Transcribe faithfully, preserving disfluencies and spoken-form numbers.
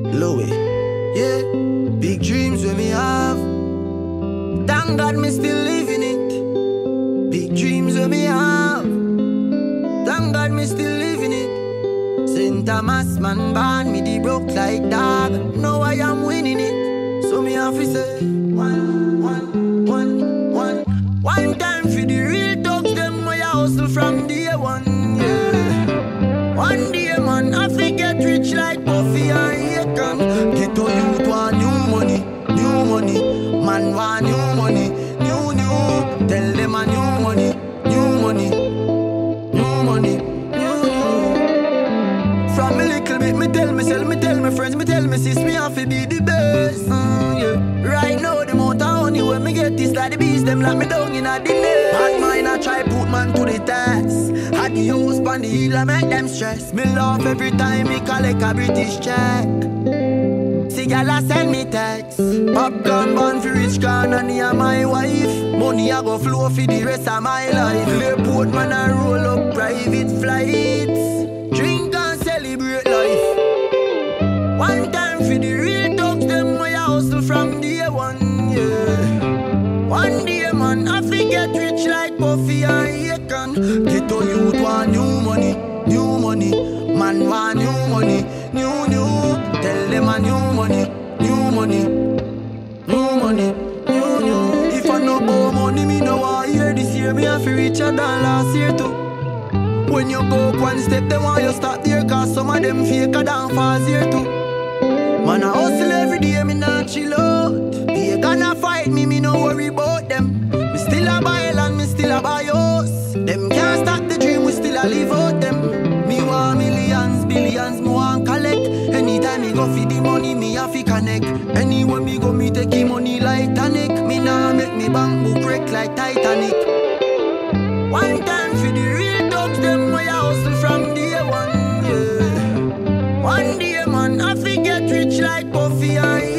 Louis. Yeah, big dreams when me have. Thank God me still living it. Big dreams when me have. Thank God me still living it. Saint Thomas man born me the broke like dog. Now I am winning it. So me have to say one, one, one, one. One time for the real dogs, them where I hustle from day one. Yeah. One day man, I forget rich like Buffy and Akon. Get to youth want new money, new money. Man want new money, new new. Tell them a new money, new money, new money, new new. From a little bit, me tell myself, me tell my friends, me tell me sis, me have to be the best. Mm, yeah. Right now the amount of honey when me get this like the bees, them like me down in a the net. Bad mind I try put man to the test. Had the house pan the hill I make them stress. Me laugh every time me collect a British check. See y'all send me text. Popcorn bun for rich can and near my wife. Money I go flow for the rest of my life. Airport man I roll up private flights. Drink and celebrate life. One time for the real dogs, them where I hustle from day one, yeah. One day man I forget rich like Buffy and Akon. Get to youth want new money, new money. Man want new money, new new. Tell them a new money, new money, new money, new new. If I no borrow money, me no want hear this year. Me have to reach a than last year too. When you go up one step, they want you start there. Cause some of them faker than fast here too. Man I hustle every day, me not chill out. They gonna fight me, me no worry about them. Me still a buy land, me still a buy house. Them can't stop the dream, we still a live out them. Me want millions, billions, me want collect. Anytime me go feed the money, me have to connect. Anywhere me go, me take the money like Titanic. Me nah make me bank book wreck like Titanic. One time for the real dogs, them where I hustle from day one, yeah. One day man, I forget rich like Buffy and